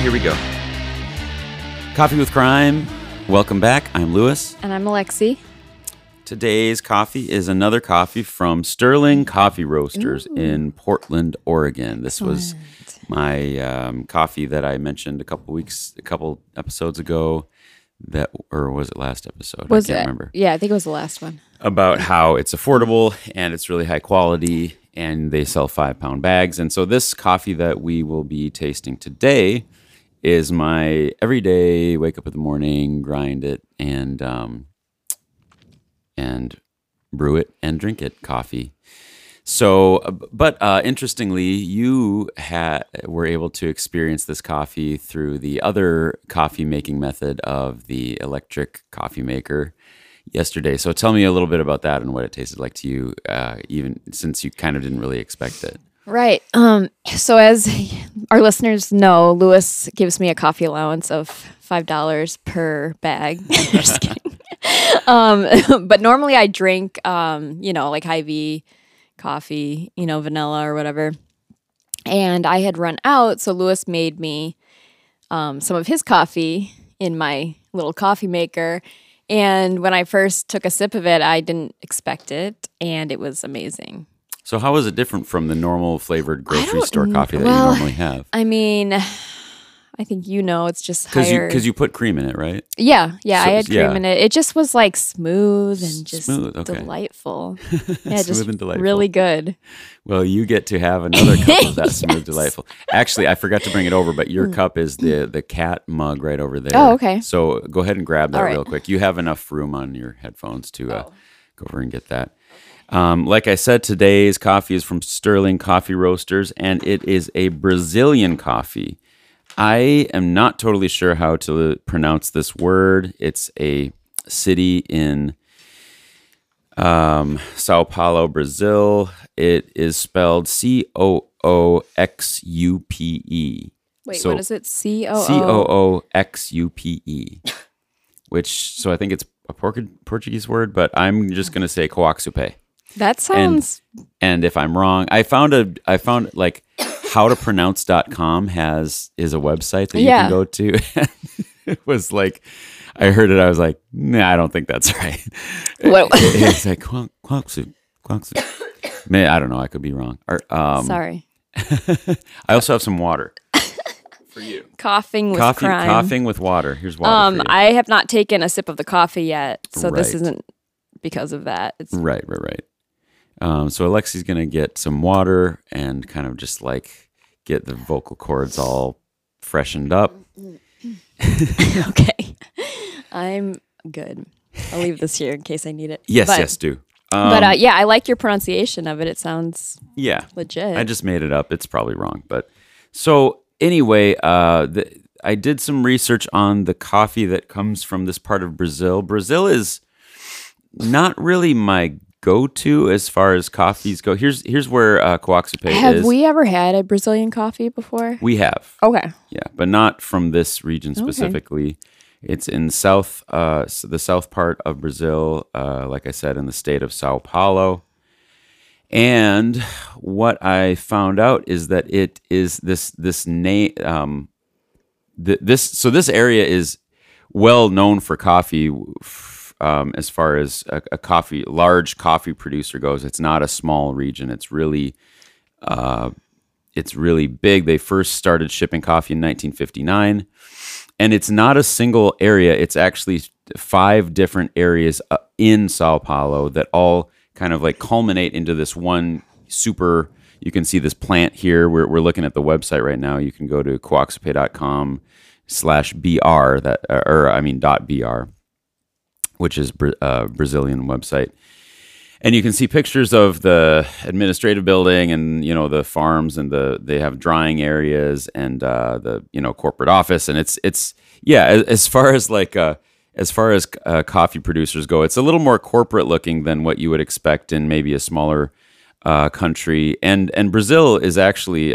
here we go. Coffee with Crime. Welcome back. I'm Lewis. And I'm Alexi. Today's coffee is another coffee from Sterling Coffee Roasters in Portland, Oregon. This was my coffee that I mentioned a couple episodes ago. Or was it last episode? I can't remember. Yeah, I think it was the last one. About how it's affordable and it's really high quality, and they sell 5-pound bags. And so this coffee that we will be tasting today is my everyday wake up in the morning, grind it, and brew it and drink it coffee. So, but interestingly, you were able to experience this coffee through the other coffee making method of the electric coffee maker yesterday. So tell me a little bit about that and what it tasted like to you, even since you kind of didn't really expect it. Right. So as our listeners know, Lewis gives me a coffee allowance of $5 per bag. Just kidding. But normally I drink, like Hy-Vee coffee, vanilla or whatever. And I had run out, so Lewis made me some of his coffee in my little coffee maker. And when I first took a sip of it, I didn't expect it, and it was amazing. So how is it different from the normal flavored grocery store coffee that you normally have? I mean, I think it's just higher. Because you put cream in it, right? Yeah, I had cream in it. It just was like smooth and just delightful. Yeah, just and delightful. Really good. Well, you get to have another cup of that smooth, delightful. Actually, I forgot to bring it over, but your cup is the cat mug right over there. Oh, okay. So go ahead and grab that real quick. You have enough room on your headphones to go over and get that. Like I said, today's coffee is from Sterling Coffee Roasters, and it is a Brazilian coffee. I am not totally sure how to pronounce this word. It's a city in Sao Paulo, Brazil. It is spelled Cooxupe. Wait, what is it? Cooxupe. So I think it's a Portuguese word, but I'm just going to say Coaxupe. That sounds. And if I'm wrong, I found like howtopronounce.com is a website that you can go to. It was like, I heard it. I was like, nah, I don't think that's right. It's like Coaxu. Man, I don't know. I could be wrong. Sorry. I also have some water for you. Coughing with crime. Coughing with water. Here's water for you. I have not taken a sip of the coffee yet, so this isn't because of that. It's Right. So Alexi's going to get some water and kind of just like get the vocal cords all freshened up. Okay. I'm good. I'll leave this here in case I need it. Yes, do. I like your pronunciation of it. It sounds legit. I just made it up. It's probably wrong. But so anyway, I did some research on the coffee that comes from this part of Brazil. Brazil is not really my go-to as far as coffees go. Here's where Coaxupe is. Have we ever had a Brazilian coffee before? We have. Okay. Yeah, but not from this region specifically. Okay. It's in the south part of Brazil, like I said, in the state of Sao Paulo. And what I found out is that it is this name. This area is well known for coffee. As far as a large coffee producer goes, it's not a small region. It's really big. They first started shipping coffee in 1959, and it's not a single area. It's actually 5 different areas in Sao Paulo that all kind of like culminate into this one super. You can see this plant here. We're looking at the website right now. You can go to coaxupe.com/br .br. Which is a Brazilian website. And you can see pictures of the administrative building and, the farms, and they have drying areas and the corporate office. And it's as far as coffee producers go, it's a little more corporate looking than what you would expect in maybe a smaller country. And Brazil is actually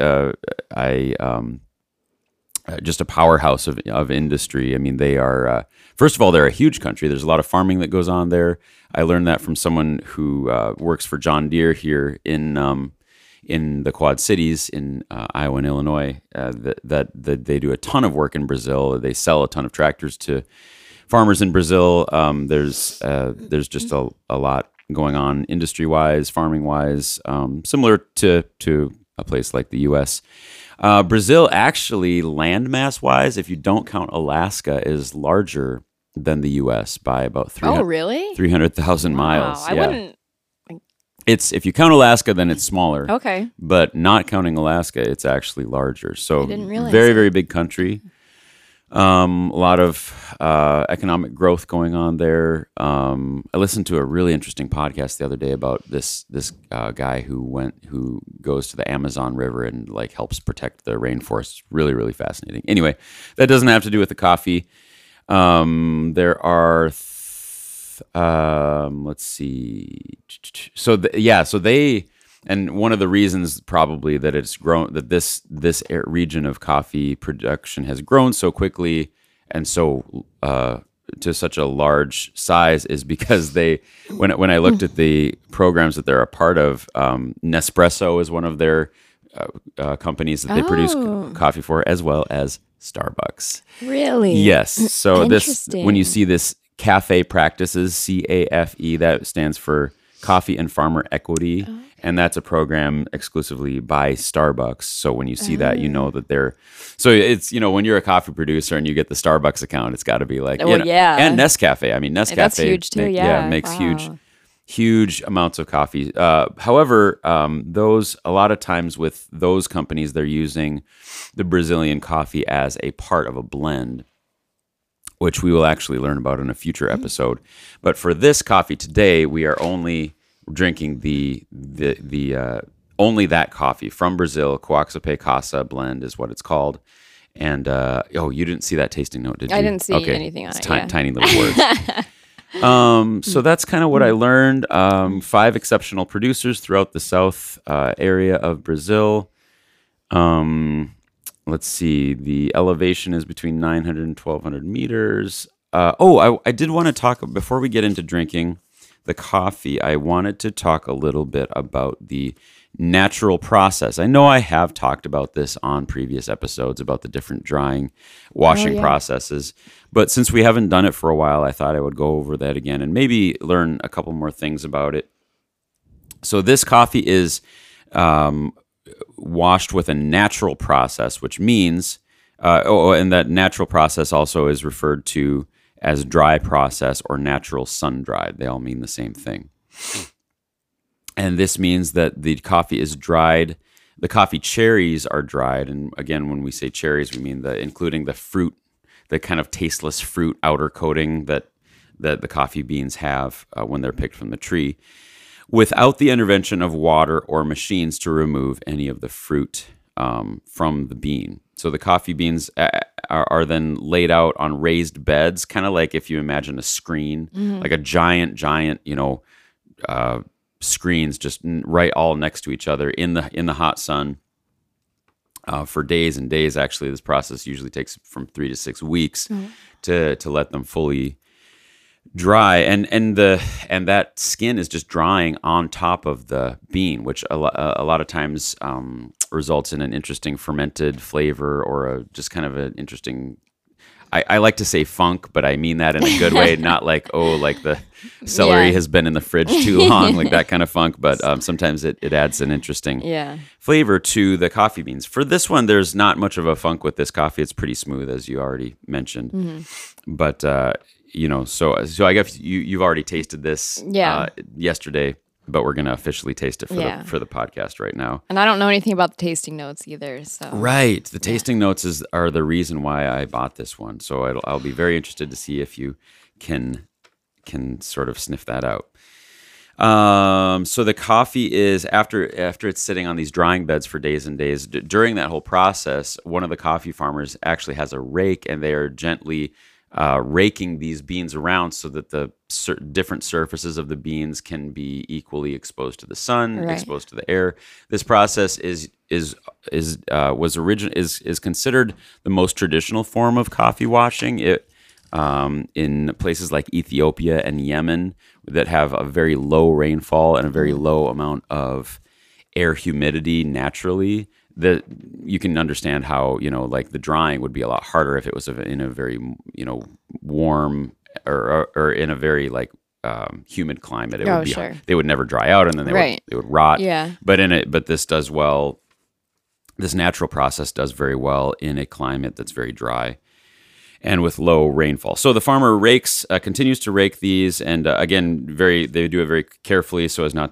just a powerhouse of industry. I mean, they are, first of all, they're a huge country. There's a lot of farming that goes on there. I learned that from someone who works for John Deere here in in the Quad Cities in Iowa and Illinois that they do a ton of work in Brazil. They sell a ton of tractors to farmers in Brazil. There's just a lot going on industry-wise, farming-wise, similar to a place like the U.S. Brazil actually, landmass-wise, if you don't count Alaska, is larger than the U.S. by about 300,000 miles. I wouldn't. It's if you count Alaska, then it's smaller. Okay. But not counting Alaska, it's actually larger. So I didn't realize very, that. very big country. A lot of economic growth going on there. I listened to a really interesting podcast the other day about this guy who goes to the Amazon River and like helps protect the rainforest. Really, really fascinating. Anyway, that doesn't have to do with the coffee. There are, let's see. So they. And one of the reasons probably that it's grown, that this region of coffee production has grown so quickly and so to such a large size is because when I looked at the programs that they're a part of, Nespresso is one of their companies that they produce coffee for, as well as Starbucks. Really? Yes. So when you see this Cafe Practices, CAFE, that stands for Coffee and Farmer Equity. And that's a program exclusively by Starbucks. So when you see that, you know that they're. So it's, when you're a coffee producer and you get the Starbucks account, it's got to be like, yeah. And Nescafe. I mean, Nescafe. That's huge too. Makes huge amounts of coffee. However, a lot of times with those companies, they're using the Brazilian coffee as a part of a blend, which we will actually learn about in a future episode. But for this coffee today, we are only drinking the only that coffee from Brazil. Coaxape Casa blend is what it's called. And you didn't see that tasting note, did you? I didn't see anything on it. Tiny little words. So that's kind of what I learned. 5 exceptional producers throughout the south area of Brazil. Let's see. The elevation is between 900 and 1,200 meters. I did want to talk, before we get into drinking the coffee, I wanted to talk a little bit about the natural process. I know I have talked about this on previous episodes about the different drying, washing processes, but since we haven't done it for a while, I thought I would go over that again and maybe learn a couple more things about it. So this coffee is washed with a natural process, which means, and that natural process also is referred to as dry process or natural sun dried. They all mean the same thing. And this means that the coffee is dried. The coffee cherries are dried. And again, when we say cherries, we mean including the fruit, the kind of tasteless fruit outer coating that the coffee beans have when they're picked from the tree, without the intervention of water or machines to remove any of the fruit from the bean. So the coffee beans are then laid out on raised beds, kind of like if you imagine a screen, like a giant, screens just right all next to each other in the hot sun for days and days. Actually, this process usually takes from 3 to 6 weeks to let them fully dry, and that skin is just drying on top of the bean, which a lot of times results in an interesting fermented flavor or just kind of an interesting. I like to say funk, but I mean that in a good way, not like the celery has been in the fridge too long, like that kind of funk. But sometimes it adds an interesting flavor to the coffee beans. For this one, there's not much of a funk with this coffee. It's pretty smooth, as you already mentioned. But so I guess you've already tasted this yesterday, but we're gonna officially taste it for the podcast right now. And I don't know anything about the tasting notes either. So right, the tasting notes are the reason why I bought this one. So I'll be very interested to see if you can sort of sniff that out. So the coffee is after it's sitting on these drying beds for days and days. During that whole process, one of the coffee farmers actually has a rake, and they are gently raking these beans around so that the different surfaces of the beans can be equally exposed to the sun, exposed to the air. This process is considered the most traditional form of coffee washing. It in places like Ethiopia and Yemen that have a very low rainfall and a very low amount of air humidity naturally, that you can understand how, like the drying would be a lot harder if it was in a very, warm or in a very like humid climate. It would be sure. They would never dry out, and then they would rot. Yeah. But this does well. This natural process does very well in a climate that's very dry and with low rainfall. So the farmer continues to rake these, and again, they do it very carefully so as not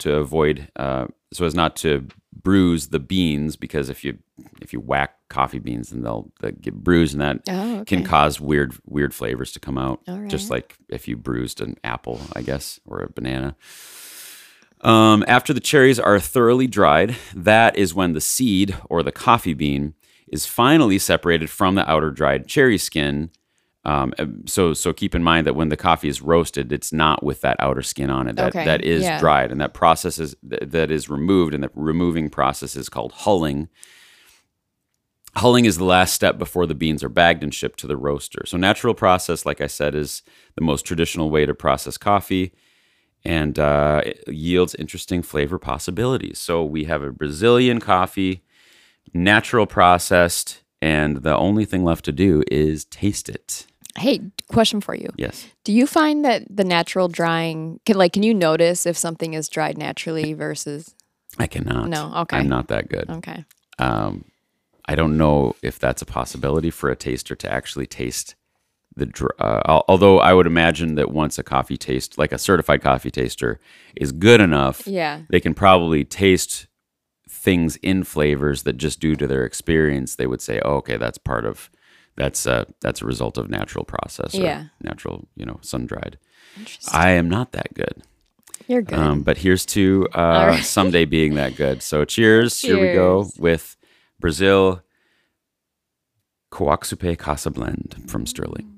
to bruise the beans, because if you whack coffee beans, then they'll get bruised, and that can cause weird flavors to come out. All right. Just like if you bruised an apple, I guess, or a banana. After the cherries are thoroughly dried, that is when the seed, or the coffee bean, is finally separated from the outer dried cherry skin. So keep in mind that when the coffee is roasted, it's not with that outer skin on it. That is dried, and that process that is removed, and the removing process is called hulling. Hulling is the last step before the beans are bagged and shipped to the roaster. So natural process, like I said, is the most traditional way to process coffee, and it yields interesting flavor possibilities. So we have a Brazilian coffee, natural processed, and the only thing left to do is taste it. Hey, question for you. Yes. Do you find that the natural drying can you notice if something is dried naturally versus? I cannot. No. Okay. I'm not that good. Okay. I don't know if that's a possibility for a taster to actually taste although I would imagine that once a coffee taste, like a certified coffee taster, is good enough, they can probably taste things in flavors that just due to their experience, they would say, oh, okay, that's a result of natural process or natural, sun-dried. I am not that good. You're good. But here's to someday being that good. So cheers. Here we go with Brazil Coaxupe Casa Blend from Sterling.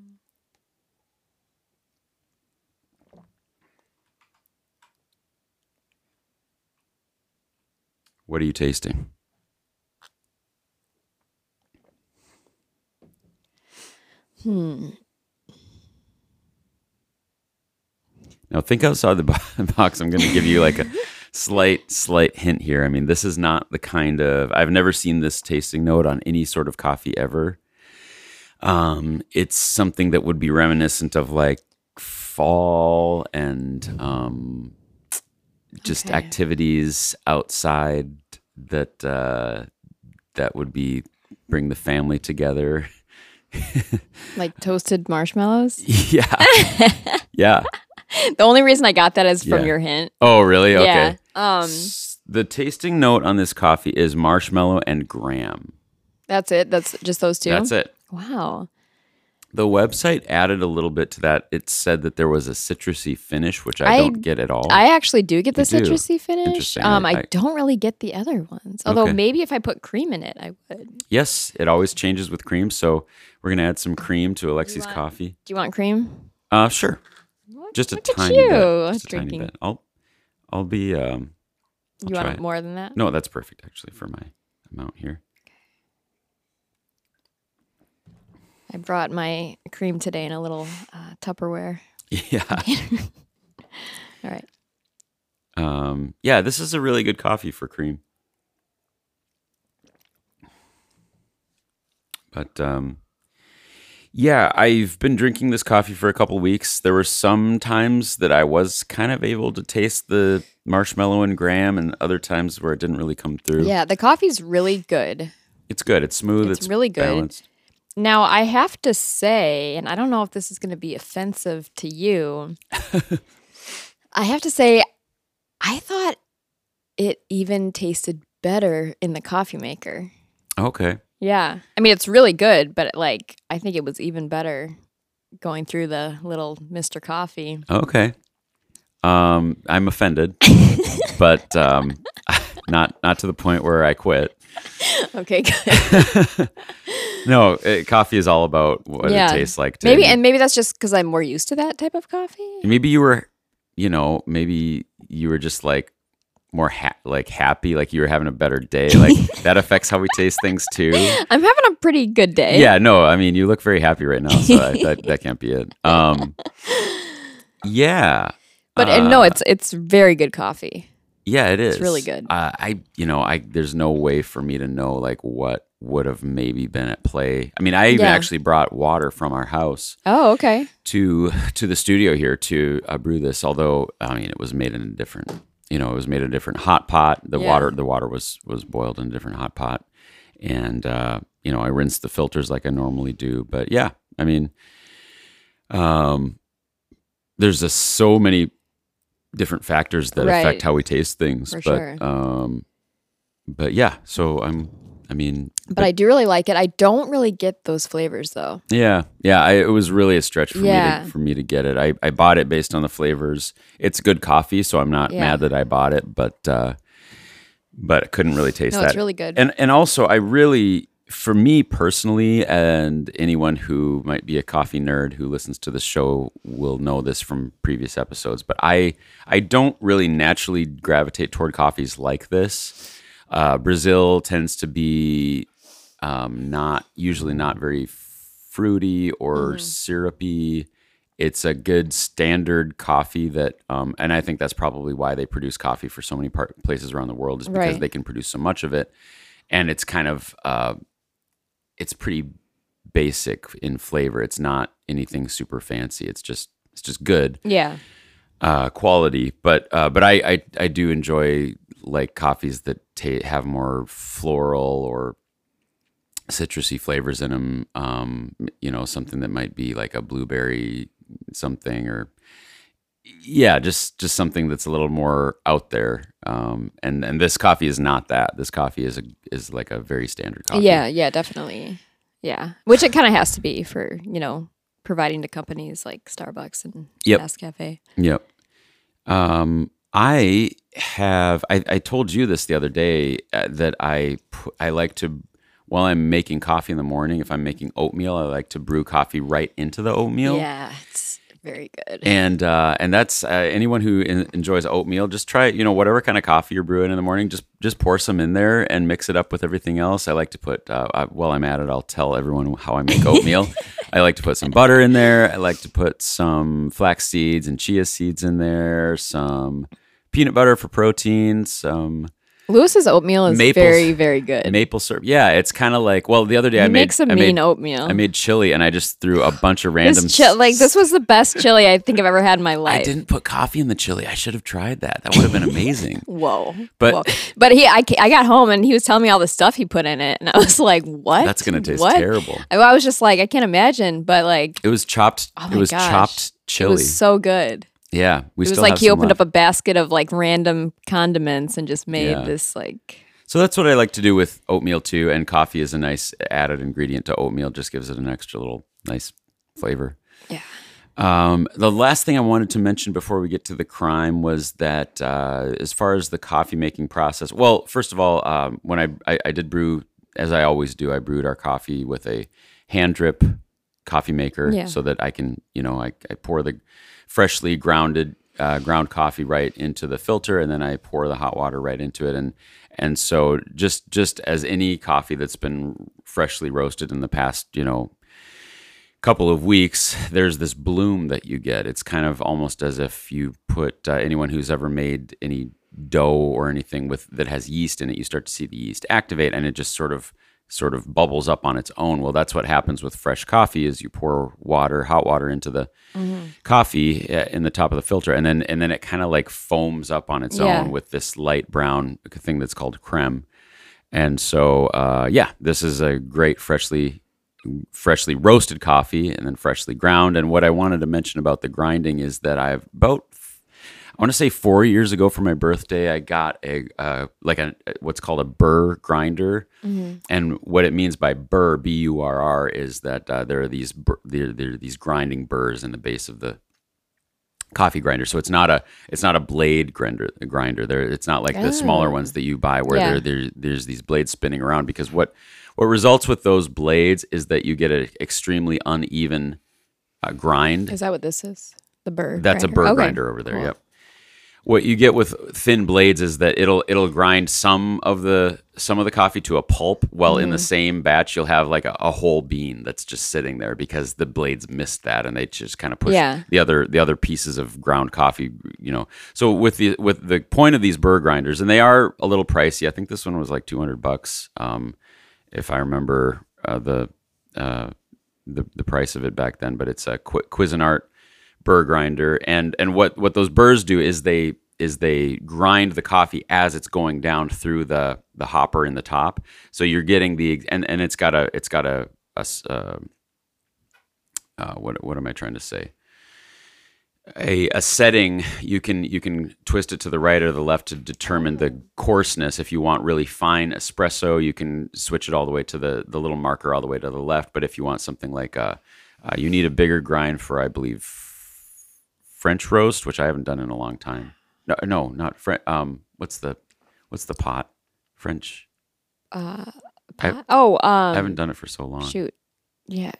What are you tasting? Now think outside the box. I'm going to give you like a slight hint here. I mean, this is not the kind of, I've never seen this tasting note on any sort of coffee ever. It's something that would be reminiscent of like fall and just activities outside that would bring the family together. Like toasted marshmallows? Yeah. Yeah. The only reason I got that is from your hint. Oh, really? Okay. Yeah. The tasting note on this coffee is marshmallow and graham. That's it? That's just those two? That's it. Wow. The website added a little bit to that. It said that there was a citrusy finish, which I don't get at all. I actually do get the citrusy finish. Interesting. I don't really get the other ones. Although maybe if I put cream in it, I would. Yes, it always changes with cream. So we're going to add some cream to Alexi's coffee. Do you want cream? Sure. Just a Look tiny at you. bit. Just a Drinking. tiny bit. I'll be. You want more than that? No, that's perfect actually for my amount here. I brought my cream today in a little Tupperware. Yeah. All right. Yeah, this is a really good coffee for cream. But yeah, I've been drinking this coffee for a couple weeks. There were some times that I was kind of able to taste the marshmallow and graham, and other times where it didn't really come through. Yeah, the coffee's really good. It's good. It's smooth. It's really good. Balanced. Now, I have to say, and I don't know if this is going to be offensive to you, I have to say, I thought it even tasted better in the coffee maker. Okay. Yeah. I mean, it's really good, but I think it was even better going through the little Mr. Coffee. Okay. I'm offended, but not to the point where I quit. Okay, good. No, coffee is all about what it tastes like. Maybe that's just because I'm more used to that type of coffee. Maybe you were, just like more happy, like you were having a better day. Like that affects how we taste things too. I'm having a pretty good day. Yeah, no, I mean you look very happy right now, so that can't be it. Yeah, but no, it's very good coffee. Yeah, it is. It's really good. There's no way for me to know like what would have maybe been at play. I mean, I even actually brought water from our house. Oh, okay. To the studio here to brew this. Although, I mean, it was made in a different, it was made in a different hot pot. The water was boiled in a different hot pot, and I rinsed the filters like I normally do. But yeah, I mean, there's just so many different factors that affect how we taste things. For sure. But yeah, so But I do really like it. I don't really get those flavors though. Yeah. It was really a stretch for me to get it. I bought it based on the flavors. It's good coffee, so I'm not mad that I bought it, but I couldn't really taste that. No, it's really good. And also, for me personally, and anyone who might be a coffee nerd who listens to the show will know this from previous episodes, but I don't really naturally gravitate toward coffees like this. Brazil tends to be usually not very fruity or syrupy. It's a good standard coffee that, and I think that's probably why they produce coffee for so many places around the world, is because they can produce so much of it, and it's kind of it's pretty basic in flavor. It's not anything super fancy. It's just good. Yeah. Quality, but I do enjoy like coffees that have more floral or citrusy flavors in them. Something that might be like a blueberry something, or just something that's a little more out there. And this coffee is not that. This coffee is like a very standard coffee. Yeah, definitely. Yeah, which it kind of has to be for providing to companies like Starbucks and Nescafe. Yep. I told you this the other day that I like to, while I'm making coffee in the morning, if I'm making oatmeal, I like to brew coffee right into the oatmeal. Yeah, it's very good. And that's anyone who enjoys oatmeal, just try whatever kind of coffee you're brewing in the morning, just pour some in there and mix it up with everything else. I like to put while I'm at it, I'll tell everyone how I make oatmeal. I like to put some butter in there. I like to put some flax seeds and chia seeds in there, some peanut butter for protein, some Lewis's oatmeal is very, very good. Maple syrup. Yeah, it's kind of like, well, the other day I made oatmeal. I made chili, and I just threw a bunch of random... This was the best chili I think I've ever had in my life. I didn't put coffee in the chili. I should have tried that. That would have been amazing. Whoa. But I got home, and he was telling me all the stuff he put in it, and I was like, what? That's going to taste terrible. I was just like, I can't imagine, but like... It was chopped. Oh it was gosh. chopped chili. It was so good. Yeah, it was like he opened up a basket of like random condiments and just made this like. So that's what I like to do with oatmeal too, and coffee is a nice added ingredient to oatmeal. Just gives it an extra little nice flavor. Yeah. The last thing I wanted to mention before we get to the crime was that as far as the coffee making process, well, first of all, when I did brew, as I always do, I brewed our coffee with a hand drip coffee maker so that I can, I pour the freshly ground coffee right into the filter, and then I pour the hot water right into it, and so just as any coffee that's been freshly roasted in the past, couple of weeks, there's this bloom that you get. It's kind of almost as if you put anyone who's ever made any dough or anything that has yeast in it, you start to see the yeast activate, and it just sort of bubbles up on its own. Well, that's what happens with fresh coffee is you pour hot water into the coffee in the top of the filter, and then it kind of like foams up on its own with this light brown thing that's called creme. And so, this is a great freshly roasted coffee and then freshly ground. And what I wanted to mention about the grinding is that I want to say 4 years ago for my birthday, I got what's called a burr grinder. And what it means by burr, B-U-R-R, is that there are these grinding burrs in the base of the coffee grinder. So it's not a blade grinder. It's not like the smaller ones that you buy where there's these blades spinning around, because what results with those blades is that you get an extremely uneven grind. Is that what this is? The burr. That's grinder. A burr grinder over there. Cool. Yep. what you get with thin blades is that it'll grind some of the coffee to a pulp, while in the same batch you'll have like a whole bean that's just sitting there because the blades missed that and they just kind of push the other pieces of ground coffee, So with the point of these burr grinders, and they are a little pricey. I think this one was like $200, if I remember the price of it back then. But it's a Cuisinart burr grinder, and what those burrs do is they grind the coffee as it's going down through the hopper in the top. So you're getting and it's got a what am I trying to say? A setting you can twist it to the right or the left to determine the coarseness. If you want really fine espresso, you can switch it all the way to the little marker all the way to the left. But if you want something like you need a bigger grind for, I believe, French roast, which I haven't done in a long time. No, not French. What's the pot? French. Pot? I haven't done it for so long. Shoot. Yeah.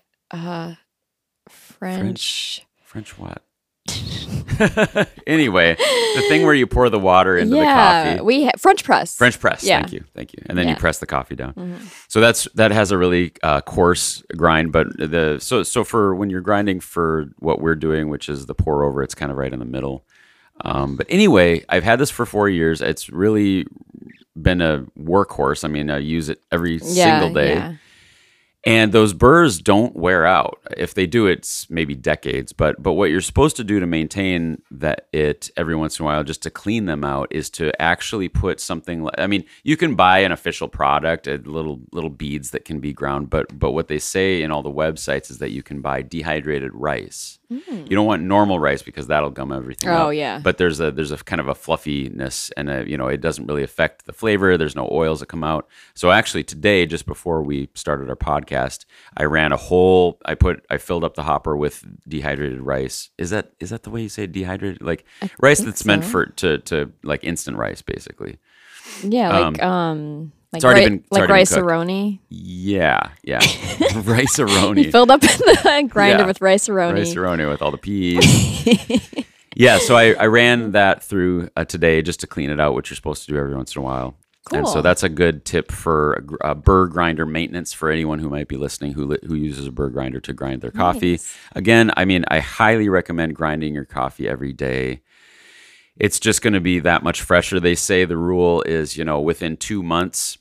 French what? Anyway, the thing where you pour the water into the coffee. French press. French press. Yeah. Thank you. And then you press the coffee down. Mm-hmm. So that has a really coarse grind, but so for when you're grinding for what we're doing, which is the pour over, it's kind of right in the middle. But anyway, I've had this for 4 years. It's really been a workhorse. I mean, I use it every single day. Yeah. And those burrs don't wear out. If they do, it's maybe decades. But what you're supposed to do to maintain it every once in a while, just to clean them out, is to actually put something. I mean, you can buy an official product, little beads that can be ground. But what they say in all the websites is that you can buy dehydrated rice. You don't want normal rice because that'll gum everything up. Oh yeah. But there's a kind of a fluffiness, and it doesn't really affect the flavor. There's no oils that come out. So actually today, just before we started our podcast, I ran I filled up the hopper with dehydrated rice. Is that the way you say dehydrated? Like rice that's meant to like instant rice, basically. Yeah, like Rice-A-Roni? Yeah. Rice-A-Roni. You filled up the grinder with Rice-A-Roni. Rice-A-Roni with all the peas. Yeah, so I ran that through today just to clean it out, which you're supposed to do every once in a while. Cool. And so that's a good tip for burr grinder maintenance for anyone who might be listening who uses a burr grinder to grind their coffee. Nice. Again, I mean, I highly recommend grinding your coffee every day. It's just going to be that much fresher. They say the rule is, within 2 months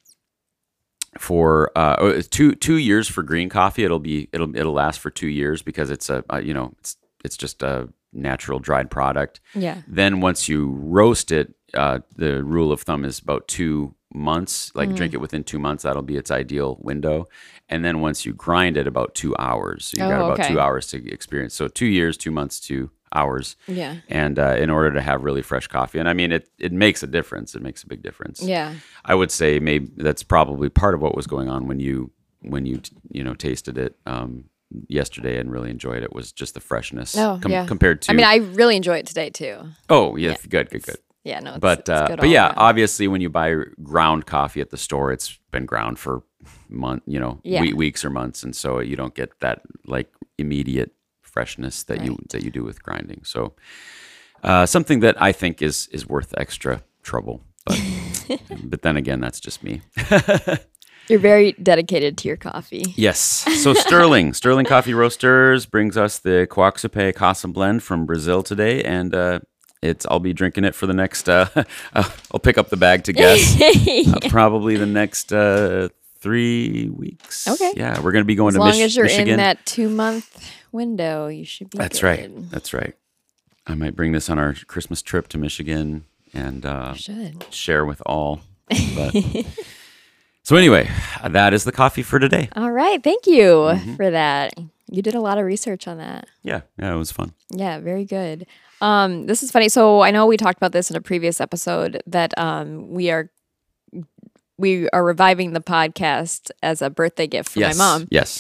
for 2 years for green coffee, it'll last for 2 years because it's it's just a natural dried product. Yeah. Then once you roast it, the rule of thumb is about 2 months. Like drink it within 2 months. That'll be its ideal window. And then once you grind it, about 2 hours. So you got about 2 hours to experience. So 2 years, 2 months, 2 hours. Yeah. And in order to have really fresh coffee, and I mean it makes a difference. It makes a big difference. Yeah. I would say maybe that's probably part of what was going on when you tasted it yesterday and really enjoyed it, was just the freshness compared to. I mean, I really enjoy it today too. Oh yeah, good. Yeah, no, it's good yeah, obviously when you buy ground coffee at the store, it's been ground for weeks or months, and so you don't get that like immediate freshness that you do with grinding. So something that I think is worth extra trouble, but then again, that's just me. You're very dedicated to your coffee. Yes. So Sterling Coffee Roasters brings us the Coaxape Casa Blend from Brazil today, and I'll be drinking it for the next. I'll pick up the bag to guess. Probably the next 3 weeks. Okay. Yeah, we're going to be going to Michigan. As long as you're in that 2-month window, you should be. That's good. right. That's right. I might bring this on our Christmas trip to Michigan and share with all. But, so anyway, that is the coffee for today. All right. Thank you for that. You did a lot of research on that. Yeah, it was fun. Yeah, very good. This is funny. So I know we talked about this in a previous episode that we are reviving the podcast as a birthday gift for my mom. Yes.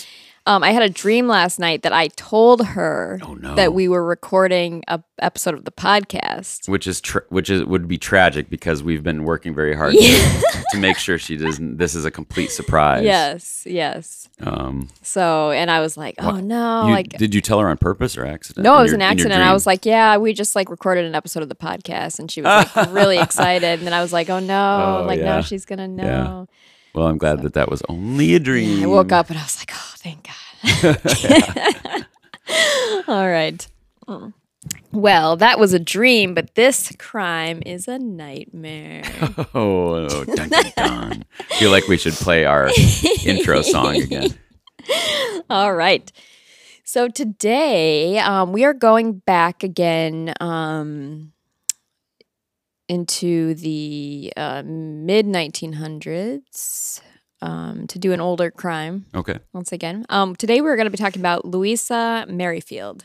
I had a dream last night that I told her Oh, no. that we were recording a episode of the podcast. Which would be tragic because we've been working very hard to make sure she doesn't. This is a complete surprise. Yes. So, and I was like, oh no, did you tell her on purpose or accident? No, it was an accident. I was like, yeah, we just like recorded an episode of the podcast, and she was like really excited. And then I was like, oh no, now she's gonna know. Yeah. Well, I'm glad that was only a dream. I woke up and I was like, oh, thank God. All right. Well, that was a dream, but this crime is a nightmare. Oh, dun, dun, dun. I feel like we should play our intro song again. All right. So today we are going back again into the mid-1900s to do an older crime. Okay. Once again. Today we're going to be talking about Louisa Merrifield.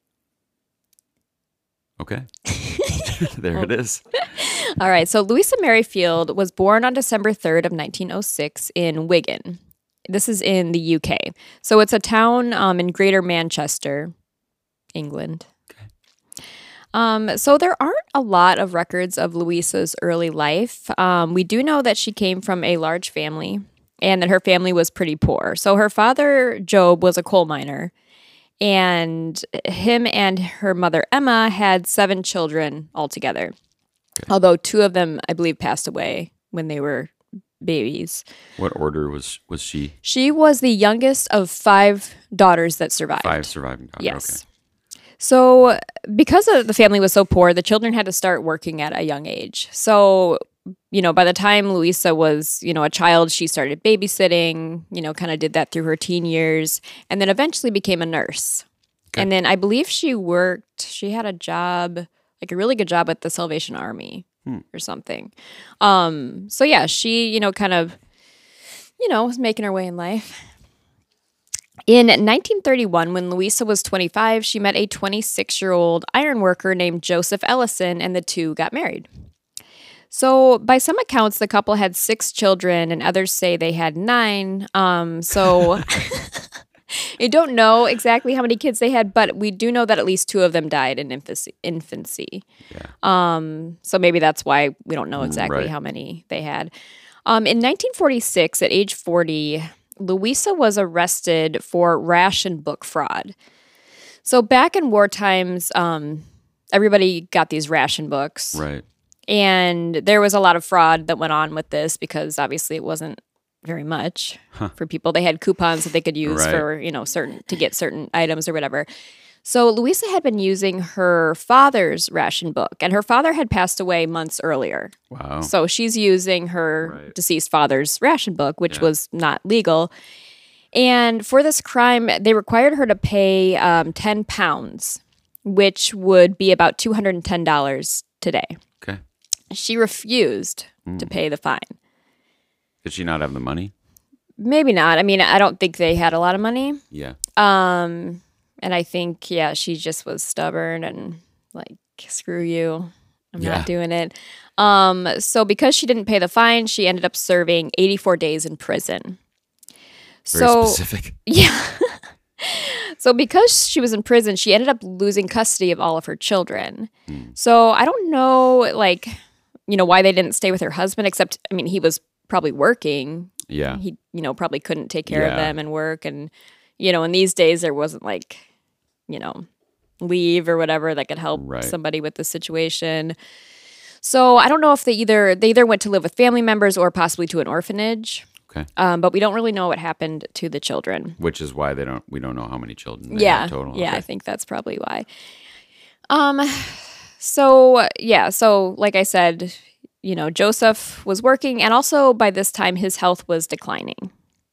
Okay. There it is. All right. So Louisa Merrifield was born on December 3rd of 1906 in Wigan. This is in the UK. So it's a town in Greater Manchester, England. So there aren't a lot of records of Louisa's early life. We do know that she came from a large family and that her family was pretty poor. So her father, Job, was a coal miner, and him and her mother, Emma, had 7 children altogether. Okay. Although 2 of them, I believe, passed away when they were babies. What order was she? She was the youngest of 5 daughters that survived. 5 surviving daughters, yes. Okay. So because the family was so poor, the children had to start working at a young age. So, by the time Louisa was, a child, she started babysitting, kind of did that through her teen years, and then eventually became a nurse. Okay. And then I believe she had a job, like a really good job at the Salvation Army or something. So yeah, she, kind of, was making her way in life. In 1931, when Louisa was 25, she met a 26-year-old iron worker named Joseph Ellison, and the two got married. So by some accounts, the couple had 6 children, and others say they had 9. So I don't know exactly how many kids they had, but we do know that at least 2 of them died in infancy. Yeah. So maybe that's why we don't know exactly how many they had. In 1946, at age 40, Louisa was arrested for ration book fraud. So back in war times, everybody got these ration books. Right. And there was a lot of fraud that went on with this because obviously it wasn't very much for people. They had coupons that they could use for, to get certain items or whatever. So Louisa had been using her father's ration book, and her father had passed away months earlier. Wow. So she's using her deceased father's ration book, which was not legal. And for this crime, they required her to pay 10 pounds, which would be about $210 today. Okay. She refused to pay the fine. Did she not have the money? Maybe not. I mean, I don't think they had a lot of money. Yeah. And I think, she just was stubborn and like, screw you. I'm not doing it. So because she didn't pay the fine, she ended up serving 84 days in prison. Very specific. Yeah. So because she was in prison, she ended up losing custody of all of her children. So I don't know, why they didn't stay with her husband, except, he was probably working. Yeah. He, probably couldn't take care of them and work. And, in these days, there wasn't leave or whatever that could help somebody with the situation. So I don't know if they either went to live with family members or possibly to an orphanage. Okay. But we don't really know what happened to the children. Which is why we don't know how many children they had total. Yeah, okay. I think that's probably why. So like I said, Joseph was working, and also by this time his health was declining.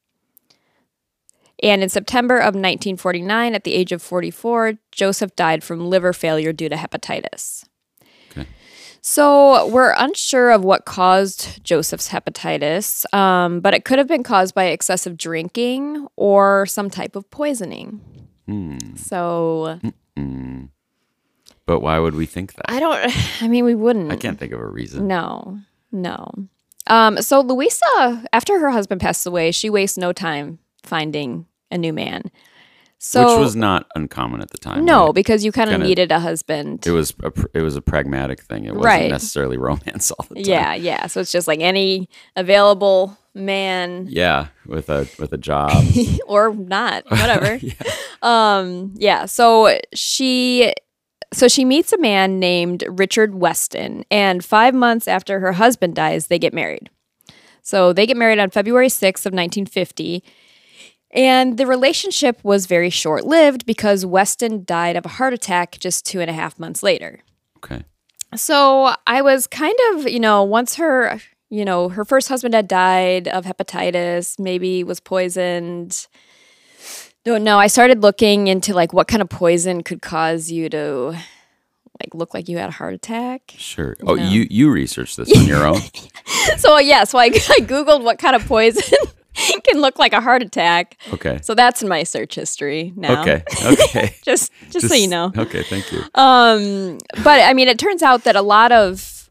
And in September of 1949, at the age of 44, Joseph died from liver failure due to hepatitis. Okay. So we're unsure of what caused Joseph's hepatitis, but it could have been caused by excessive drinking or some type of poisoning. So... But why would we think that? We wouldn't. I can't think of a reason. No. So Louisa, after her husband passed away, she wastes no time finding a new man. So, which was not uncommon at the time. No, right? because you kind of Kinda- needed a husband. It was a pragmatic thing. It wasn't Right. necessarily romance all the time. Yeah. So it's just like any available man Yeah, with a job. or not, whatever. Yeah. So she meets a man named Richard Weston, and 5 months after her husband dies, they get married. So they get married on February 6th of 1950. And the relationship was very short-lived because Weston died of a heart attack just 2.5 months later. Okay. So I was kind of, once her first husband had died of hepatitis, maybe was poisoned. Don't know. I started looking into like what kind of poison could cause you to like look like you had a heart attack. Sure. Oh, you researched this on your own? So I Googled what kind of poison can look like a heart attack. Okay. So that's in my search history now. Okay. just so you know. Okay, thank you. But I mean, it turns out that a lot of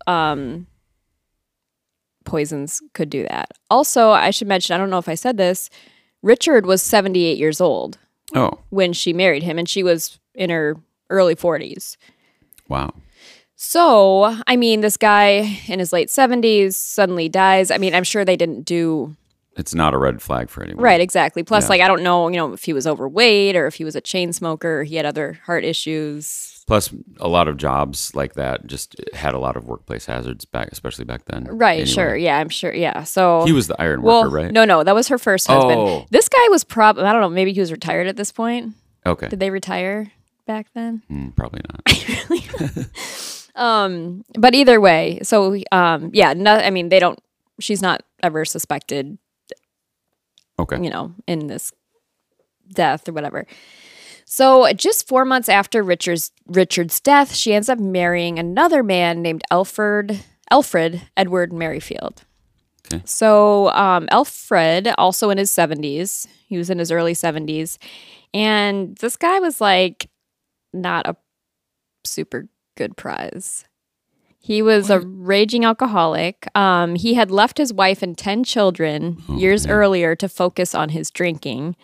poisons could do that. Also, I should mention, I don't know if I said this, Richard was 78 years old Oh, when she married him, and she was in her early 40s. wow. So, I mean, this guy in his late 70s suddenly dies. I mean, I'm sure they didn't do... It's not a red flag for anyone. Right, exactly. Plus, Yeah. like, I don't know, if he was overweight or if he was a chain smoker or he had other heart issues. Plus, a lot of jobs like that just had a lot of workplace hazards especially back then. Right, Anyway. sure. Yeah, I'm sure. Yeah, so... He was the iron Well, worker, right? no, that was her first husband. Oh. This guy was probably, I don't know, maybe he was retired at this point. Okay. Did they retire back then? Probably not. But either way, so I mean, she's not ever suspected, Okay. in this death or whatever. So just 4 months after Richard's death, she ends up marrying another man named Alfred Edward Merrifield. Okay. So Alfred, also in his 70s, he was in his early 70s, and this guy was like not a super good prize. He was a raging alcoholic. He had left his wife and 10 children years earlier to focus on his drinking.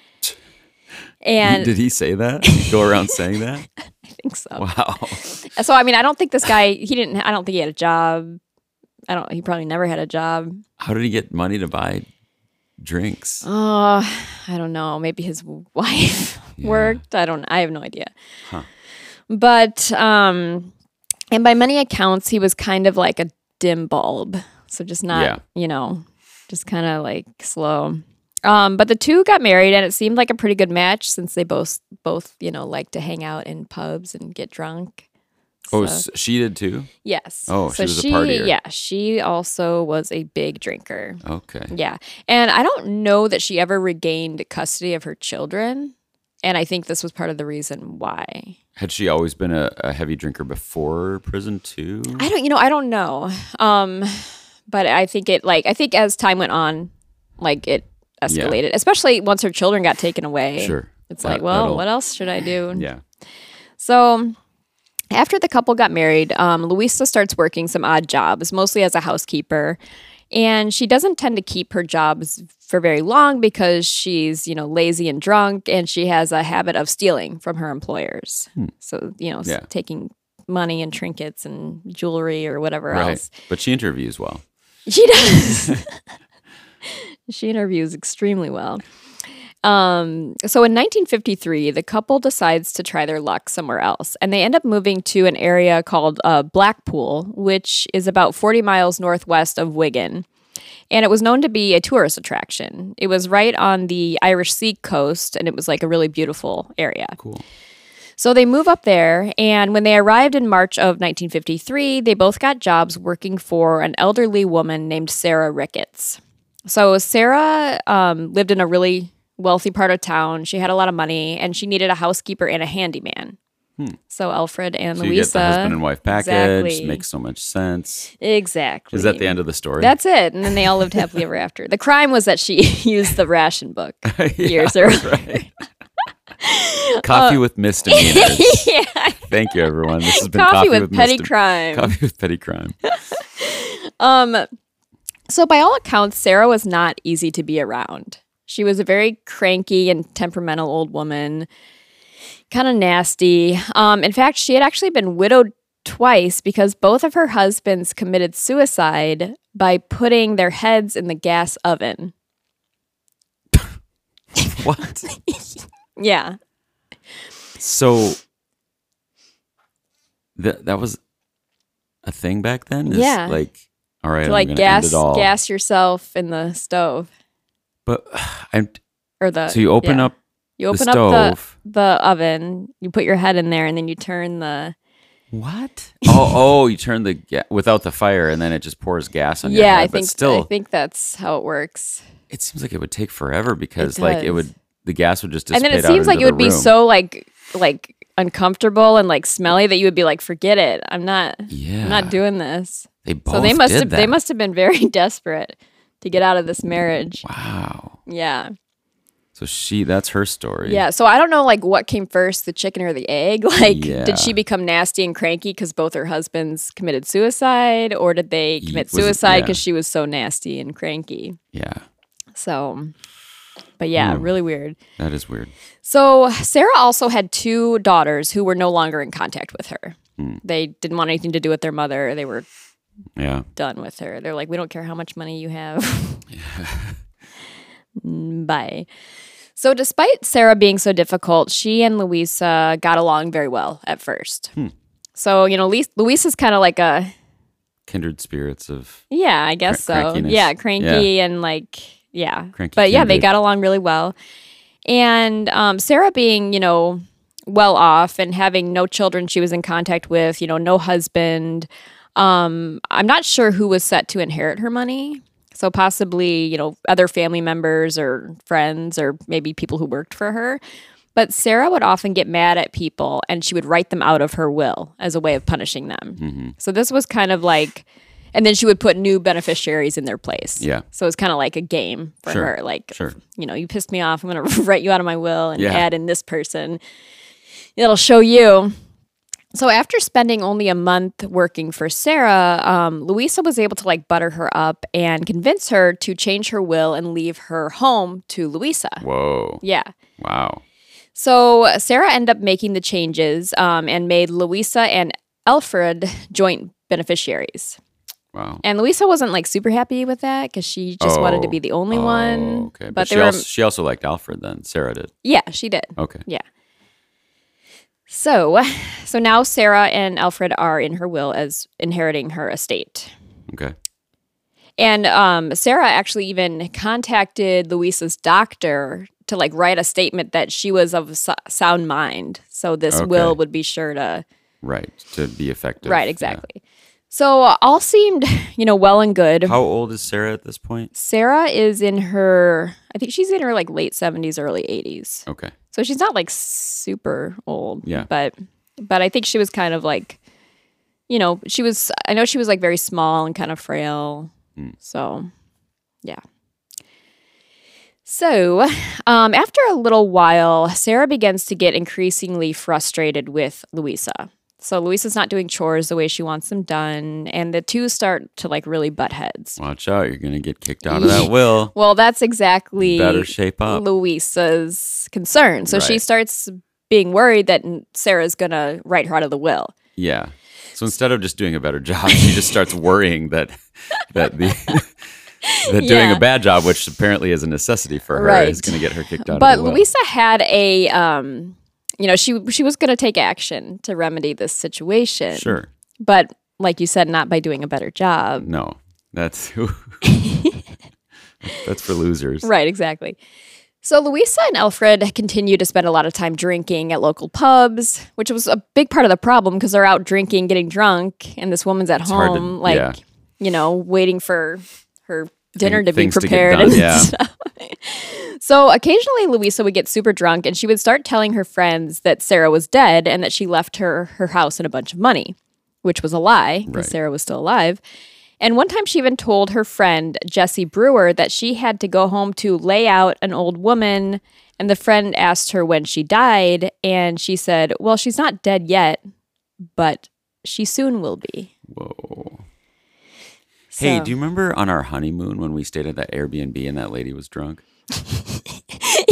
And Did he say that? Did he go around saying that? I think so. Wow. So I mean, I don't think this guy, I don't think he had a job. He probably never had a job. How did he get money to buy drinks? I don't know. Maybe his wife worked. I have no idea. Huh. But, and by many accounts, he was kind of like a dim bulb. So just not, just kind of like slow. But the two got married, and it seemed like a pretty good match since they both like to hang out in pubs and get drunk. Oh, So- she did too? Yes. Oh, she was a partier. Yeah, she also was a big drinker. Okay. Yeah. And I don't know that she ever regained custody of her children. And I think this was part of the reason why. Had she always been a heavy drinker before prison too? I don't know. But I think as time went on, like it escalated, especially once her children got taken away. Sure. It's like, well, what else should I do? Yeah. So after the couple got married, Louisa starts working some odd jobs, mostly as a housekeeper. And she doesn't tend to keep her jobs for very long because she's, lazy and drunk, and she has a habit of stealing from her employers. So, taking money and trinkets and jewelry or whatever else. But she interviews well. She does. She interviews extremely well. So in 1953, the couple decides to try their luck somewhere else, and they end up moving to an area called Blackpool, which is about 40 miles northwest of Wigan. And it was known to be a tourist attraction. It was right on the Irish Sea coast, and it was like a really beautiful area. Cool. So they move up there, and when they arrived in March of 1953, they both got jobs working for an elderly woman named Sarah Ricketts. So Sarah lived in a really wealthy part of town. She had a lot of money, and she needed a housekeeper and a handyman. So Alfred and So Louisa. you get the husband and wife package. Exactly. Makes so much sense. Exactly. Is that the end of the story? That's it. And then they all lived happily ever after. The crime was that she used the ration book years earlier. Right. Coffee with misdemeanors. Yeah. Thank you, everyone. This has been Coffee with petty crime. Coffee with petty crime. So by all accounts, Sarah was not easy to be around. She was a very cranky and temperamental old woman, kind of nasty. In fact, she had actually been widowed twice because both of her husbands committed suicide by putting their heads in the gas oven. What? Yeah. So that was a thing back then? Yeah. Like, all right, To I'm like gonna end it all. gas yourself in the stove. But So you open up You open the up stove. the oven, you put your head in there, and then you turn the... What? Oh, you turn the without the fire, and then it just pours gas on your head. I But still, I think that's how it works. it seems like it would take forever because does. the gas would just And dissipate then it out seems like into it would the be room. so like uncomfortable and like smelly that you would be like, forget it. I'm not doing this. They both So they must did have that. they must have been very desperate to get out of this marriage. Wow. Yeah. So that's her story. Yeah. So I don't know like what came first, the chicken or the egg? Like Yeah. did she become nasty and cranky because both her husbands committed suicide, or did they commit suicide because she was so nasty and cranky? Yeah. So but yeah, really weird. That is weird. So Sarah also had 2 daughters who were no longer in contact with her. They didn't want anything to do with their mother. They were Yeah. done with her. They're like, we don't care how much money you have. Bye. So despite Sarah being so difficult, she and Louisa got along very well at first. So, Louisa's kind of like a... Kindred spirits of Yeah, I guess so. crankiness. Yeah, cranky and like, yeah. Cranky But yeah, they kindred. got along really well. And Sarah being, well off and having no children she was in contact with, no husband. I'm not sure who was set to inherit her money. So possibly, other family members or friends or maybe people who worked for her. But Sarah would often get mad at people and she would write them out of her will as a way of punishing them. Mm-hmm. So this was kind of like, and then she would put new beneficiaries in their place. Yeah. So it's kind of like a game for Sure. her. Like, Sure. you pissed me off. I'm going to write you out of my will and Yeah. add in this person. It'll show you. So after spending only a month working for Sarah, Louisa was able to like butter her up and convince her to change her will and leave her home to Louisa. Whoa. Yeah. Wow. So Sarah ended up making the changes and made Louisa and Alfred joint beneficiaries. Wow. And Louisa wasn't like super happy with that because she just wanted to be the only one. Okay. But she also liked Alfred then. Sarah did. Yeah, she did. Okay. Yeah. So now Sarah and Alfred are in her will as inheriting her estate. Okay. And Sarah actually even contacted Louisa's doctor to like write a statement that she was of sound mind. So this will would be sure to... Right. To be effective. Right, exactly. So all seemed, well and good. How old is Sarah at this point? Sarah is in her, I think she's in her like late 70s, early 80s. Okay. So she's not like super old. Yeah. But I think she was kind of like, I know she was like very small and kind of frail. So, yeah. So, after a little while, Sarah begins to get increasingly frustrated with Louisa. So Louisa's not doing chores the way she wants them done, and the two start to like really butt heads. Watch out. You're going to get kicked out of that will. Well, that's exactly Better shape up. Louisa's concern. So she Right. starts being worried that Sarah's going to write her out of the will. Yeah. So instead of just doing a better job, she just starts worrying that doing Yeah. a bad job, which apparently is a necessity for her, Right. is going to get her kicked out But of the will. Louisa had a, she was going to take action to remedy this situation. Sure. But like you said, not by doing a better job. No. That's that's for losers. Right, exactly. So Louisa and Alfred continue to spend a lot of time drinking at local pubs, which was a big part of the problem because they're out drinking, getting drunk, and this woman's at hard to- home, yeah. waiting for her dinner to be Things to get prepared done, and yeah. stuff. So occasionally Louisa would get super drunk and she would start telling her friends that Sarah was dead and that she left her house and a bunch of money, which was a lie because Right. Sarah was still alive. And one time she even told her friend, Jessie Brewer, that she had to go home to lay out an old woman. And the friend asked her when she died. And she said, well, she's not dead yet, but she soon will be. Whoa. Hey, So- do you remember on our honeymoon when we stayed at that Airbnb and that lady was drunk?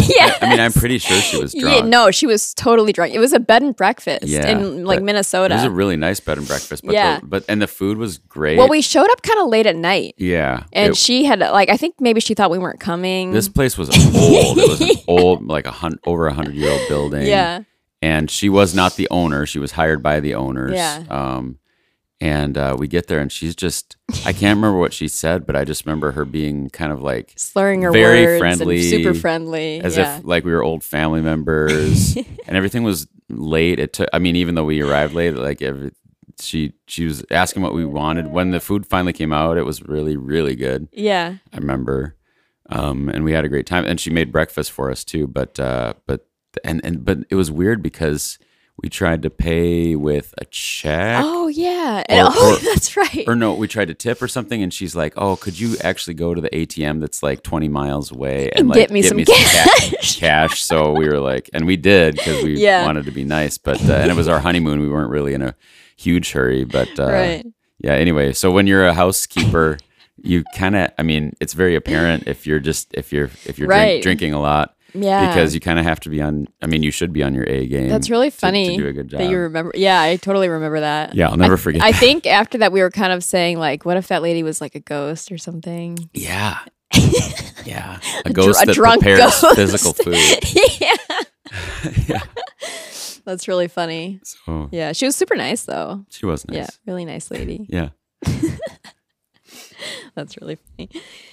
Yeah. I mean, I'm pretty sure she was drunk. Yeah, no, she was totally drunk. It was a bed and breakfast in like It Minnesota. was a really nice bed and breakfast. But Yeah. and the food was great. Well, we showed up kind of late at night. Yeah. And she had like, I think maybe she thought we weren't coming. This place was old. It was an old, like over 100-year-old building. Yeah. And she was not the owner. She was hired by the owners. Yeah. And we get there and she's just, I can't remember what she said, but I just remember her being kind of like slurring her very words friendly, and super friendly. as if like we were old family members and everything was late. It took, I mean, even though we arrived late, like she was asking what we wanted. When the food finally came out, it was really, really good. Yeah. I remember. And we had a great time and she made breakfast for us too. But it was weird because we tried to pay with a check. Oh, yeah. That's right. Or no, we tried to tip or something, and she's like, "Oh, could you actually go to the ATM that's like 20 miles away and like get me some cash?" So we were like, and we did because we wanted to be nice, but and it was our honeymoon. We weren't really in a huge hurry, but right. Yeah. Anyway, so when you're a housekeeper, you kind of, I mean, it's very apparent if you're right. drinking a lot. Yeah. Because you kind of have to be on, I mean, you should be on your A game. That's really funny to do a good job. that you remember. Yeah, I totally remember that. Yeah, I'll never forget I that. think after that we were kind of saying like, what if that lady was like a ghost or something? Yeah. Yeah. A ghost that drunk prepares ghost. physical food. Yeah. Yeah. That's really funny. So Yeah, she was super nice though. she was nice. Yeah, really nice lady. Yeah. That's really funny.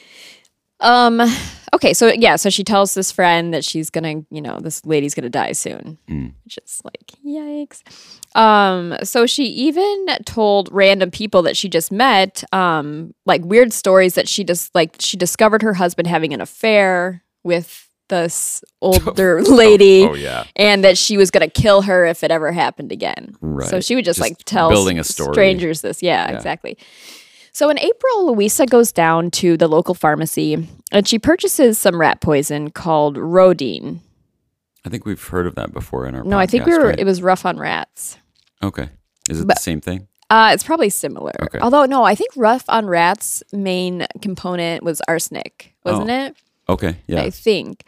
Okay, so she tells this friend that she's gonna, this lady's gonna die soon. Which is like, yikes. So she even told random people that she just met, like weird stories that she discovered her husband having an affair with this older lady. Oh, yeah. And that she was gonna kill her if it ever happened again. Right. So she would just like tell building a story. strangers this. Yeah, exactly. So in April, Louisa goes down to the local pharmacy and she purchases some rat poison called Rodine. I think we've heard of that before in our podcast. No, I think right? it was Rough on Rats. Okay. Is it the same thing? It's probably similar. Okay. Although, no, I think Rough on Rats' main component was arsenic, wasn't it? Okay, yeah. I think.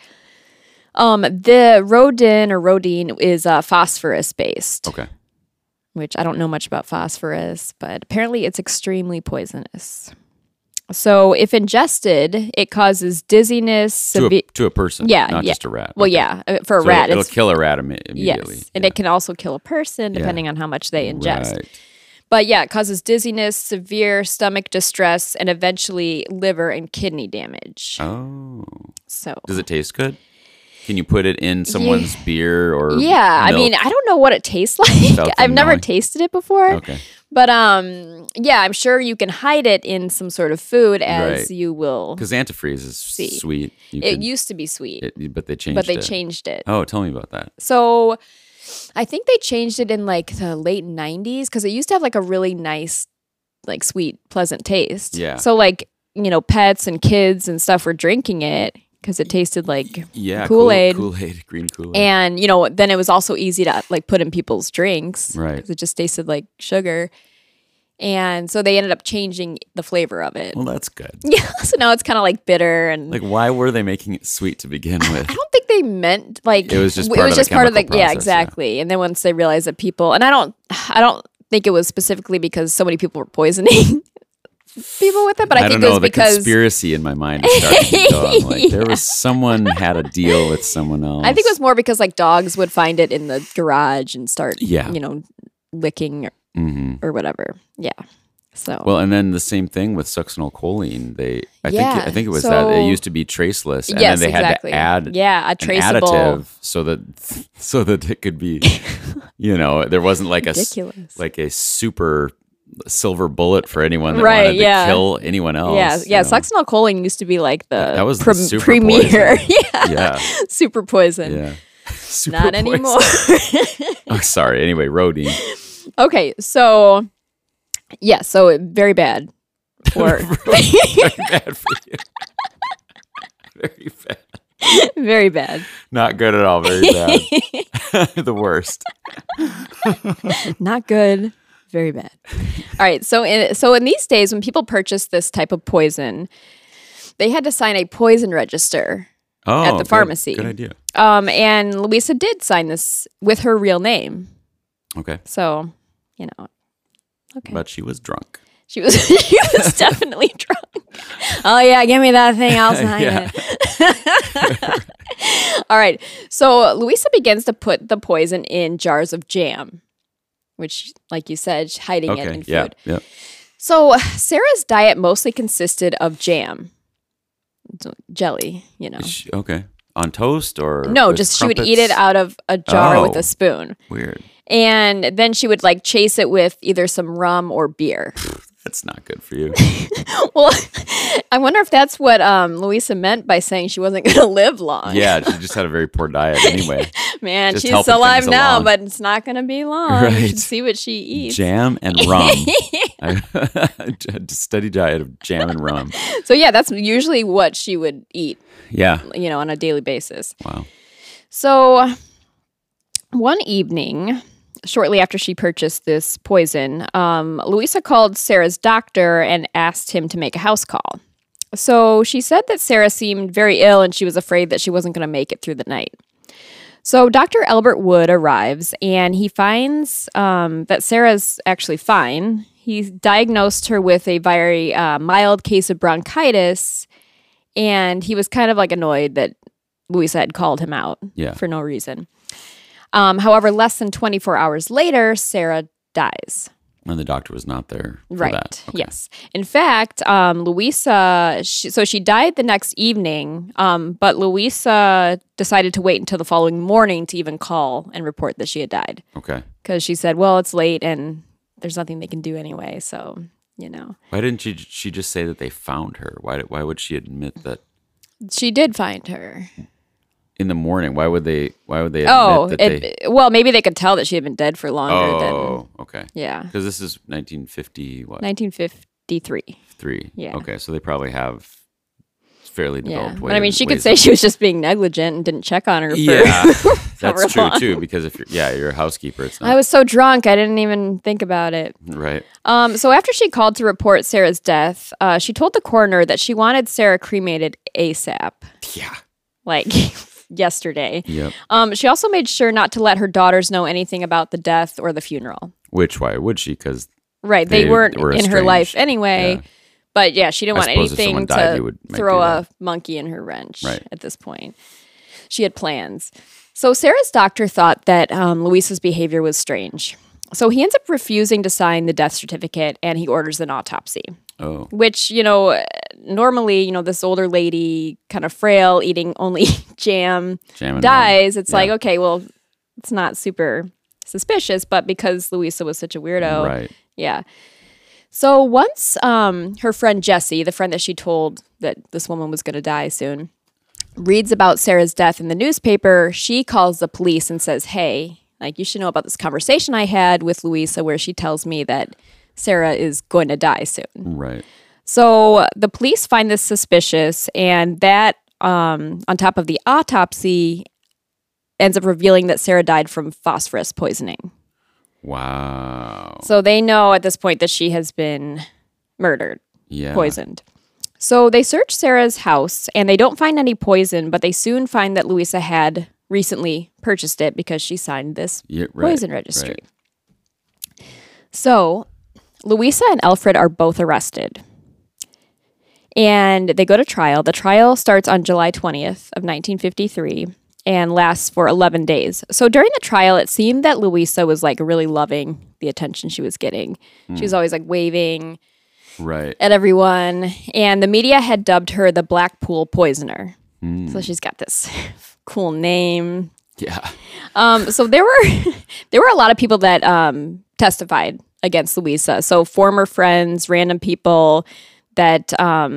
The Rodine is phosphorus based. Okay. Which I don't know much about phosphorus, but apparently it's extremely poisonous. So if ingested, it causes dizziness. To a person, not just a rat. Well, okay. For a rat. It'll kill a rat immediately. Yes, and it can also kill a person depending on how much they ingest. Right. But yeah, it causes dizziness, severe stomach distress, and eventually liver and kidney damage. Oh. So does it taste good? Can you put it in someone's beer or Yeah, milk? I mean, I don't know what it tastes like. I've never tasted it before. Okay. But yeah, I'm sure you can hide it in some sort of food as you will. Because antifreeze is sweet. It used to be sweet. But they changed it. Oh, tell me about that. So I think they changed it in like the late 90s because it used to have like a really nice, like sweet, pleasant taste. Yeah. So like, pets and kids and stuff were drinking it because it tasted like Kool-Aid. Kool-Aid, green Kool-Aid. And, then it was also easy to like put in people's drinks. Right. Because it just tasted like sugar. And so they ended up changing the flavor of it. Well, that's good. Yeah. So now it's kind of like bitter and like, why were they making it sweet to begin with? I don't think they meant like it was just part of the process, yeah, exactly. Yeah. And then once they realized that people, and I don't think it was specifically because so many people were poisoning people with it, but I think it was because the conspiracy in my mind is starting to go. I'm like, there was someone had a deal with someone else. I think it was more because like dogs would find it in the garage and start, licking or whatever. Yeah. So well, and then the same thing with succinylcholine. I think it was that it used to be traceless, and then they had to add a traceable an additive so that it could be, there wasn't like a super silver bullet for anyone that wanted to kill anyone else. Yeah. Succinylcholine used to be like that was the super premier. Yeah. Super poison. Yeah. Super Not poison. anymore. Oh, sorry. Anyway, Rodine. Okay, so very bad for very bad for you. Very bad. Very bad. Not good at all. Very bad. The worst. Not good. Very bad. All right. So in these days, when people purchase this type of poison, they had to sign a poison register. at the good, pharmacy. Good idea. And Louisa did sign this with her real name. Okay. So, okay. But she was drunk. She was definitely drunk. Oh yeah, give me that thing. I'll sign it. All right. So Louisa begins to put the poison in jars of jam, which, like you said, she's hiding it in food. Yeah. So Sarah's diet mostly consisted of jam, jelly. Okay. On toast or no, with just crumpets? She would eat it out of a jar with Oh. a spoon. Weird. And then she would like chase it with either some rum or beer. That's not good for you. Well, I wonder if that's what Louisa meant by saying she wasn't going to live long. Yeah, she just had a very poor diet anyway. Man, Just she's helping alive things now, along. but it's not going to be long. You Right. should see what she eats. Jam and rum. A steady diet of jam and rum. So yeah, that's usually what she would eat, Yeah. on a daily basis. Wow. So one evening, shortly after she purchased this poison, Louisa called Sarah's doctor and asked him to make a house call. So she said that Sarah seemed very ill and she was afraid that she wasn't going to make it through the night. So Dr. Albert Wood arrives and he finds that Sarah's actually fine. He diagnosed her with a very mild case of bronchitis, and he was kind of like annoyed that Louisa had called him out for no reason. However, less than 24 hours later, Sarah dies. And the doctor was not there for Right. that. Okay. Yes. In fact, Louisa, she died the next evening, but Louisa decided to wait until the following morning to even call and report that she had died. Okay. Because she said, well, it's late and there's nothing they can do anyway. So, Why didn't she just say that they found her? Why would she admit that She did find her. in the morning? Why would they admit Well, maybe they could tell that she had been dead for longer than, Oh, okay. yeah, Because this is 1950 what? 1953. 3. Yeah. Okay, so they probably have fairly Yeah. developed But I mean, she could ways say of- she was just being negligent and didn't check on her for Yeah. That's however true long. too, because if you're a housekeeper, it's I not was so drunk, I didn't even think about it. right. So after she called to report Sarah's death, she told the coroner that she wanted Sarah cremated ASAP, Yeah. like yesterday. Yep. She also made sure not to let her daughters know anything about the death or the funeral. Why would she? Because Right, they weren't were in her life estranged. anyway. Yeah. But yeah, she didn't I want suppose if anything someone died, you to might throw do a that. monkey in her wrench Right. at this point. She had plans. So Sarah's doctor thought that Louisa's behavior was strange. So he ends up refusing to sign the death certificate and he orders an autopsy, Oh, which, normally, this older lady, kind of frail, eating only jam, jam and dies. rum. It's like, okay, well, it's not super suspicious, but because Louisa was such a weirdo. Right. Yeah. So once her friend Jessie, the friend that she told that this woman was going to die soon, reads about Sarah's death in the newspaper, she calls the police and says, hey, like, you should know about this conversation I had with Louisa where she tells me that Sarah is going to die soon. Right. So the police find this suspicious, and that, on top of the autopsy, ends up revealing that Sarah died from phosphorus poisoning. Wow. So they know at this point that she has been murdered, Yeah. poisoned. So they search Sarah's house and they don't find any poison, but they soon find that Louisa had recently purchased it because she signed this Yeah, right, poison registry. right. So Louisa and Alfred are both arrested. And they go to trial. The trial starts on July 20th of 1953 and lasts for 11 days. So during the trial, it seemed that Louisa was like really loving the attention she was getting. She was always like waving Right. at everyone. And the media had dubbed her the Blackpool Poisoner. So she's got this cool name. Yeah. So there were a lot of people that testified against Louisa. So former friends, random people that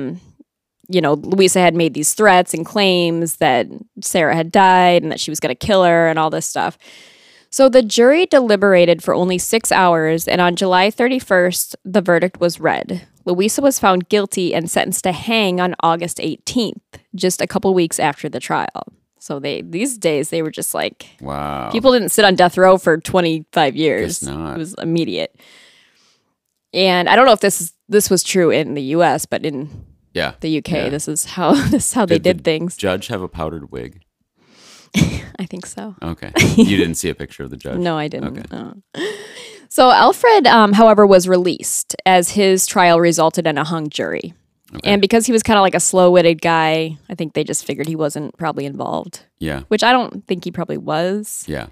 Louisa had made these threats and claims that Sarah had died and that she was going to kill her and all this stuff. So the jury deliberated for only 6 hours, and on July 31st, the verdict was read. Louisa was found guilty and sentenced to hang on August 18th, just a couple weeks after the trial. So these days, they were just like, Wow. people didn't sit on death row for 25 years. Guess not. It was immediate. And I don't know if this was true in the U.S., but in Yeah. the UK. Yeah. This is how they Did the did things. Judge have a powdered wig? I think so. Okay. You didn't see a picture of the judge? No, I didn't. Okay. No. So Alfred, however, was released as his trial resulted in a hung jury. Okay. And because he was kind of like a slow-witted guy, I think they just figured he wasn't probably involved, Yeah. which I don't think he probably was. Yeah.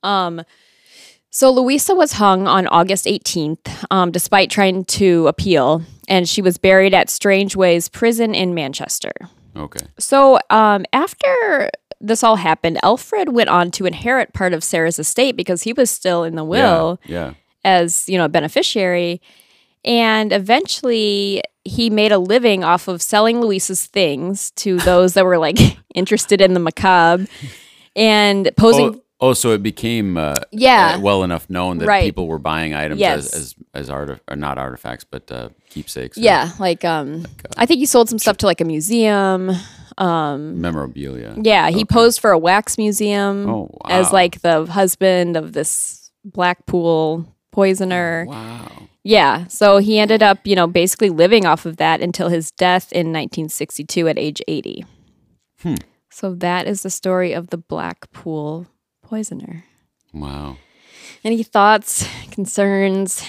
So Louisa was hung on August 18th, despite trying to appeal, and she was buried at Strangeways Prison in Manchester. Okay. So after this all happened, Alfred went on to inherit part of Sarah's estate because he was still in the will Yeah. as, a beneficiary. And eventually he made a living off of selling Louisa's things to those that were like interested in the macabre and posing. Oh, so it became Yeah. well enough known that Right. people were buying items Yes. as or not artifacts, but keepsakes. or Yeah, I think he sold some stuff to like a museum. memorabilia. Yeah, he posed for a wax museum Oh, wow. as like the husband of this Blackpool poisoner. Wow. Yeah, so he ended up, basically living off of that until his death in 1962 at age 80. So that is the story of the Blackpool poisoner. Wow. Any thoughts, concerns?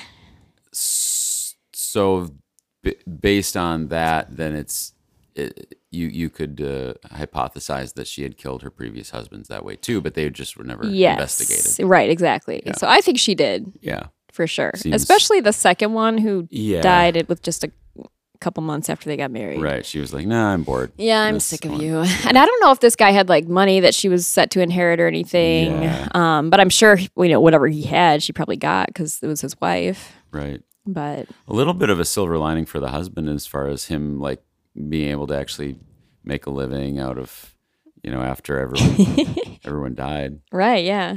So based on that, then you could hypothesize that she had killed her previous husbands that way too, but they just were never investigated. Right, exactly. Yeah. So I think she did, Yeah. for sure. Seems- Especially the second one who Yeah. died with just a couple months after they got married. Right. She was like, "Nah, I'm bored. Yeah, I'm This sick of one." you. And I don't know if this guy had like money that she was set to inherit or anything. Yeah. But I'm sure, whatever he had, she probably got because it was his wife. Right. But A little bit of a silver lining for the husband as far as him like being able to actually make a living out of, after everyone died. right, yeah.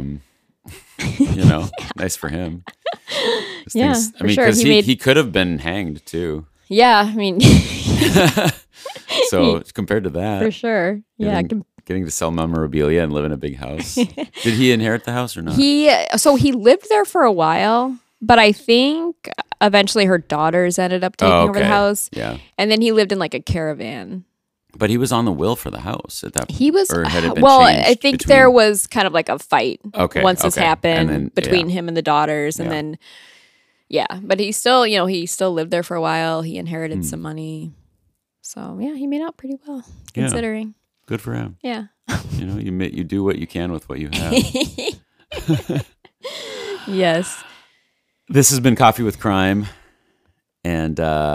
Nice for him. 'Cause Yeah, things- for sure. because He made- he could have been hanged too. Yeah, I mean, So compared to that, for sure. Yeah. getting to sell memorabilia and live in a big house. Did he inherit the house or not? He lived there for a while, but I think eventually her daughters ended up taking over the house. Yeah. And then he lived in like a caravan. But he was on the will for the house at that point. He was, Or had it been well, changed I think between- there was kind of like a fight once this okay. happened And then- between yeah. him and the daughters. And Yeah. then, but he still, he still lived there for a while. He inherited some money. So, yeah, he made out pretty well Yeah. considering. Good for him. Yeah. You do what you can with what you have. Yes. This has been Coffee with Crime, and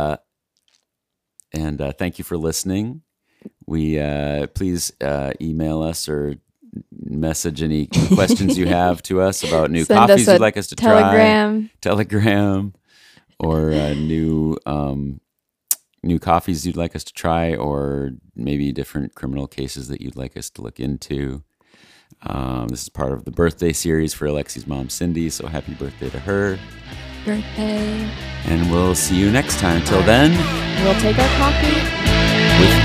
thank you for listening. We please email us or message any questions you have to us about new Send coffees us a you'd like us to Telegram, or new coffees you'd like us to try, or maybe different criminal cases that you'd like us to look into. This is part of the birthday series for Alexi's mom, Cindy, so happy birthday to her. Birthday. And we'll see you next time. Until then, We'll take our coffee. with